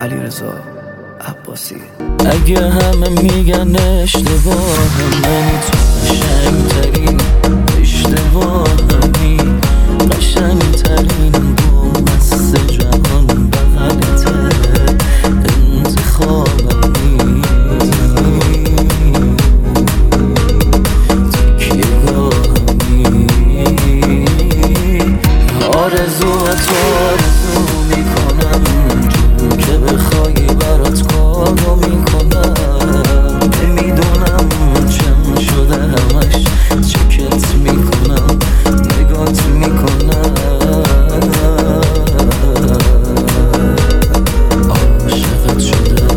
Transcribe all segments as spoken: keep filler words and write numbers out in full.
علیرضا عباسی. اگه همه میگن اشتباهم، منی تو قشنگترین اشتباهمی، قشنگترین بومست جهان بغلته، انتخابمی، تکیه‌گاهمی، آرزو تو آرزو میکنم، جون که بخوای برات کارو میکنم، نمیدونم چم شده همش چکت میکنم، نگات میکنم، عاشقت شدم.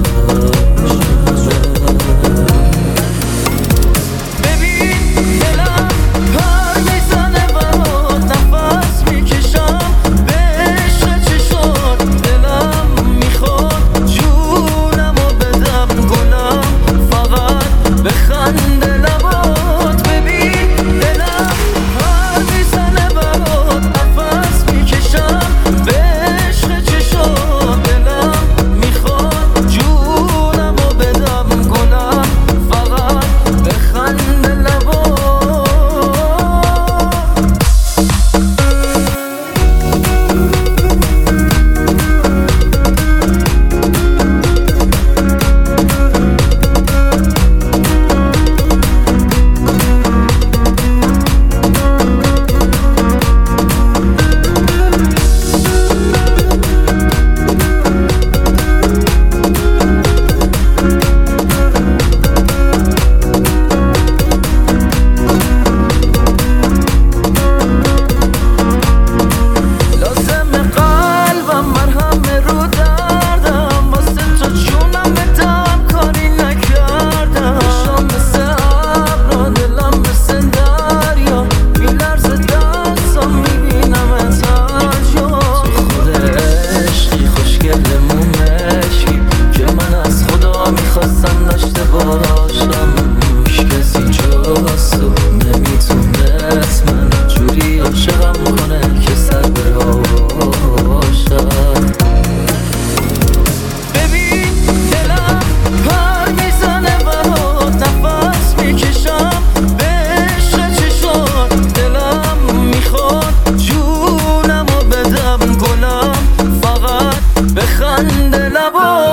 ببین دلم پر میزنه برات، نفس میکشم به عشق چی شد، دلم میخواد جونمو بدم گلم، فقط بخنده لبات. ببین دلم پر میزنه برات، نفس میکشم به عشق چی شد، دلم میخواد جونمو بدم گلم، فقط بخنده لبات. خواستم داشته باشم، هیچ کسی جز تو نمیتونست من جوری عاشقم کنه که سر به باشم. ببین دلم پر میزنه برات، نفس میکشم به عشق چی شد، دلم میخواد جونمو بدم گلم، فقط بخنده لبات.